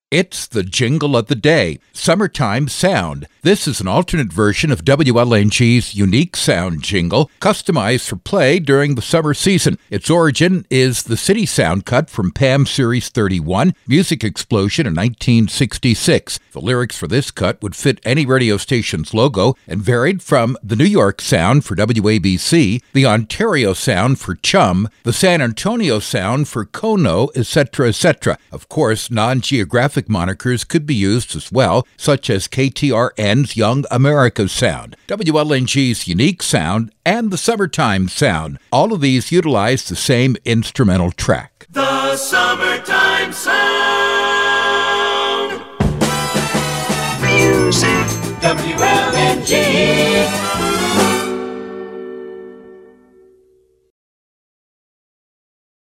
It's the jingle of the day, Summertime Sound. This is an alternate version of WLNG's unique sound jingle, customized for play during the summer season. Its origin is the City Sound cut from PAM Series 31, Music Explosion in 1966. The lyrics for this cut would fit any radio station's logo and varied from the New York sound for WABC, the Ontario sound for Chum, the San Antonio sound for Kono, etc., etc. Of course, non-geographic monikers could be used as well, such as KTRN's Young America Sound, WLNG's Unique Sound, and the Summertime Sound. All of these utilize the same instrumental track. The Summertime Sound.